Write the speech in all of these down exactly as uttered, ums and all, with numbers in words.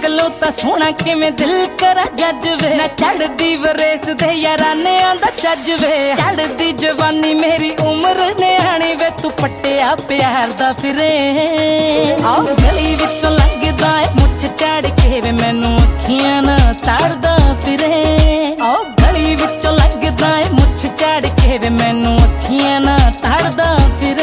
निकलो ता सोना किवें दिल करा जजवे ना चढ़दी वरेस दे यारानियां दा चजवे चढ़दी जवानी मेरी उम्र नियाणी वे तू पट्टिया प्यार दा फिरे आओ गली विचों लगदा है मुछ चढ़ के वे मैनू अखियां ना तारदा फिरे आओ गली विचों लगदा है मुछ चढ़ के वे मैनू अखियां ना तारदा फिरे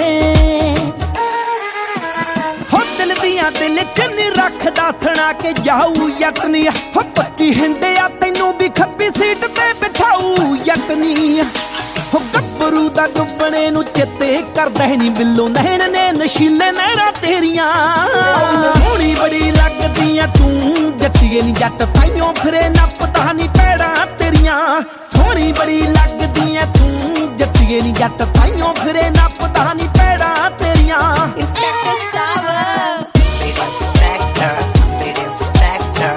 हो दिल दियां दिल च नी रखदा सुना के जाऊ यतनी हो पक्की हिंदिया तैनू भी खब्बी सीट ते बिठाऊ यतनी हो गब्बरू दा गुब्बने नू चेते करदा है नी बिल्लो नैन ने नशीले नैना तेरियां सोहणी बड़ी लगदियां तू जट्टिए नी जट ताइयों फिरे नपदा नी पैड़ा तेरियां सोहणी बड़ी लगदियां तू जट्टिए नी जट ताइयों फिरे नपदा नी पैड़ा तेरियां Inspector Sava, Lead Inspector, Lead Inspector.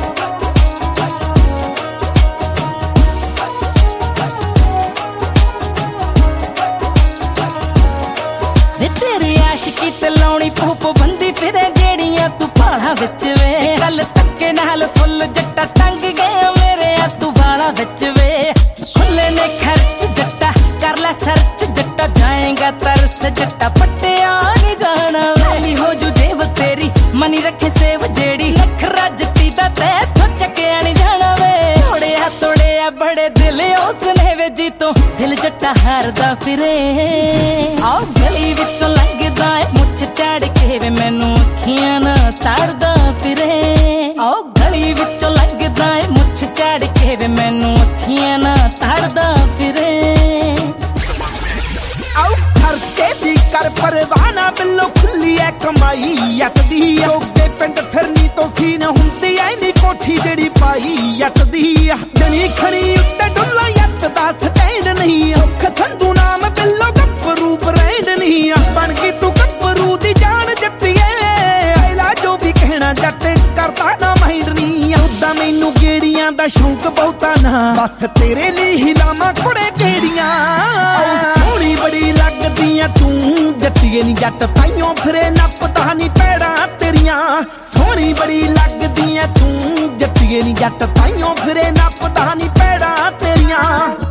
वे तेरी आशिकी ते लाउणी भूप बंदी फिरे जेड़ियां तू पहाड़ां विच वे गल धक्के नाल फुल जट्टा टंग गया मेरे आ तू वाला विच वे खुले ने खर्च जट्टा कर ले सर्च जट्टा जाएगा तरस जट्टा पट्टिया नहीं जाना वैली हो जू जेब तेरी मनी रखे सेव जेड़ी नखरा जट्टी दा ते चक्किया नहीं जाना वे तोड़िया तोड़िया बड़े दिल उसने वे जी तो दिल जट्टा हारदा फिरे आओ गली विचों लगदा है मुछ चढ़ के वे मैनू अखियां ना तारदा फिरे आओ गली विचों लगदा है मुछ चढ़ के वे मैनू अखियां ना तारदा फिरे आओ खर्चे दी कर परवाना बिल्लो खुली है कमाई यत दी जोगे पिंड फिरनी तो सीन हुंदी ऐ नी कोठी जेड़ी पाई यत दी जनी खरी उत्ते डुल्ला यत दा स्टैंड नहीं औख संधू नाम बिल्लो गब्बरू ब्रांड नहीं बन गई तू गब्बरू दी जान जट्टिए आइला जो भी कहना जट करदा ना माइंड नहीं उदा मैनू गेड़ियां दा शौक बहुता ना बस तेरे लिए ही लामा कुड़े गेड़ियां सोहणी बड़ी लगदियां तू जट्टिए नी जट ताइयों फिरे नपदा नी पैड़ा तेरियां सोहणी बड़ी लगदियां तू जट्टिए नी जट ताइयों फिरे नपदा नी पैड़ा तेरियां।